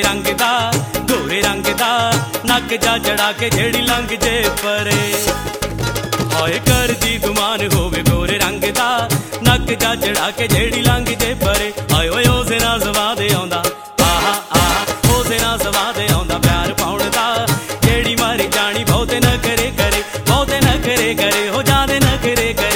ਗੋਰੇ ਰੰਗ ਦਾ ਨੱਕ ਜਾ ਚੜਾ ਕੇ ਜਿਹੜੀ ਲੰਘ ਜੇ ਪਰੇ। ਹਾਏ ਕਰਦੀ ਗੁਮਾਨ ਹੋਵੇ ਗੋਰੇ ਰੰਗ ਦਾ ਨੱਕ ਜਾ ਚੜਾ ਕੇ ਜਿਹੜੀ ਲੰਘ ਜੇ ਪਰੇ। ਹਾਏ ਓਏ ਉਸੇ ਨਾਲ ਸਵਾਦ ਆਉਂਦਾ, ਆਹਾ ਆਹਾ ਉਸੇ ਨਾਲ ਸਵਾਦ ਆਉਂਦਾ ਪਿਆਰ ਪਾਉਣ ਦਾ। ਜਿਹੜੀ ਮਾਰੀ ਜਾਣੀ ਬਹੁਤੇ ਨਖਰੇ ਕਰੇ, ਬਹੁਤੇ ਨਖਰੇ ਕਰੇ, ਹੋ ਜਾਂਦੇ ਨਖਰੇ ਕਰੇ।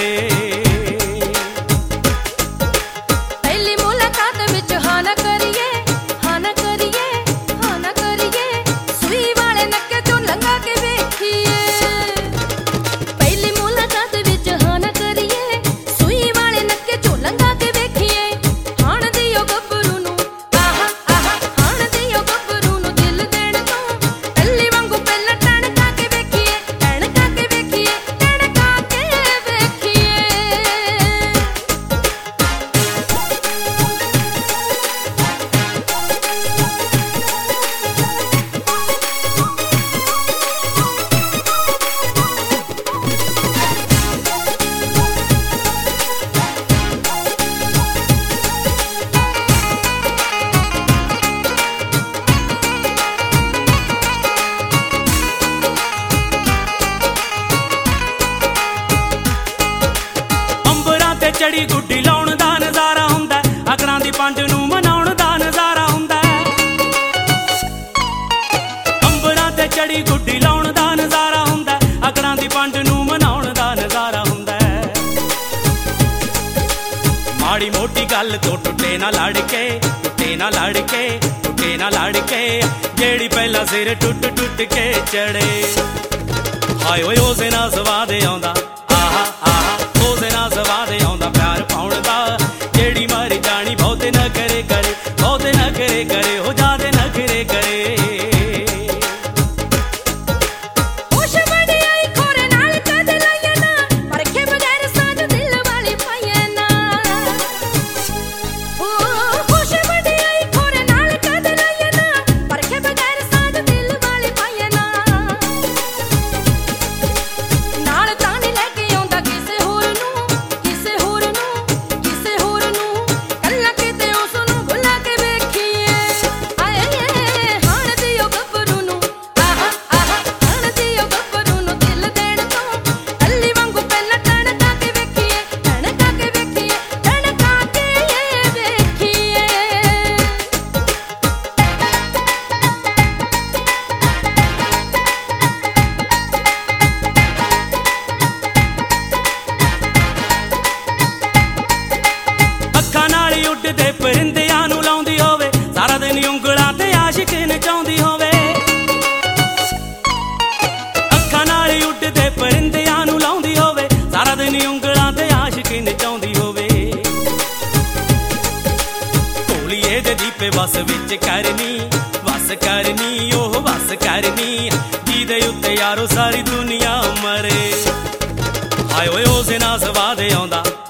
ਚੜੀ ਗੁੱਡੀ ਲਾਉਣ ਦਾ ਨਜ਼ਾਰਾ ਹੁੰਦਾ, ਅਕੜਾਂ ਦੀ ਪੰਜ ਨੂੰ ਮਨਾਉਣ ਦਾ ਨਜ਼ਾਰਾ ਹੁੰਦਾ। ਅੰਬਰਾਂ ਤੇ ਚੜੀ ਗੁੱਡੀ ਲਾਉਣ ਦਾ ਨਜ਼ਾਰਾ ਹੁੰਦਾ, ਅਕੜਾਂ ਦੀ ਪੰਜ ਨੂੰ ਮਨਾਉਣ ਦਾ ਨਜ਼ਾਰਾ ਹੁੰਦਾ। ਮਾੜੀ ਮੋਟੀ ਗੱਲ ਤੋਂ ਟੁੱਟੇ ਨਾ ਲੜ ਕੇ, ਟੁੱਟੇ ਨਾ ਲੜ ਕੇ, ਟੁੱਟੇ ਨਾ ਲੜ ਕੇ, ਜਿਹੜੀ ਪਹਿਲਾਂ ਸਿਰ ਟੁੱਟ ਟੁੱਟ ਕੇ ਚੜੇ। ਹਾਏ ਓਏ ਉਸੇ ਨਾਲ ਸਵਾਦ ਆਉਂਦਾ, ਆਹਾ ਆਹਾ ਉਸੇ ਨਾਲ ਸਵਾਦ ਆਉਂਦਾ ਪਿਆਰ ਪਾਉਣ ਦਾ। ਜਿਹੜੀ ਮਾਰੀ ਜਾਣੀ ਬਹੁਤੇ ਨਖਰੇ ਕਰੇ, ਬਹੁਤੇ ਨਖਰੇ ਕਰੇ, ਹੋ ਜਾਂਦੇ ਨਖਰੇ ਕਰੇ। ਉੱਡਦੇ ਪਰਿੰਦਿਆਂ ਨੂੰ ਲਾਉਂਦੀ ਹੋਵੇ, ਸਾਰਾ ਦਿਨ ਉਂਗਲਾਂ ਤੇ ਆਸ਼ਿਕ ਨਚਾਉਂਦੀ ਹੋਵੇ। ਅੱਖਾਂ ਨਾਲ ਉੱਡਦੇ ਪਰਿੰਦਿਆਂ ਨੂੰ ਲਾਉਂਦੀ ਹੋਵੇ, ਸਾਰਾ ਦਿਨ ਉਂਗਲਾਂ ਤੇ ਆਸ਼ਿਕ ਨਚਾਉਂਦੀ ਹੋਵੇ। ਢੋਲੀਏ ਦੇ ਦੀਪੇ ਵਸ ਵਿੱਚ ਕਰਨੀ, ਵਸ ਕਰਨੀ, ਉਹ ਵਸ ਕਰਨੀ, ਜਿਹਦੇ ਉੱਤੇ ਯਾਰੋ ਸਾਰੀ ਦੁਨੀਆ ਮਰੇ। ਹਾਏ ਓਏ ਉਸੇ ਨਾਲ ਸਵਾਦ ਆਉਂਦਾ।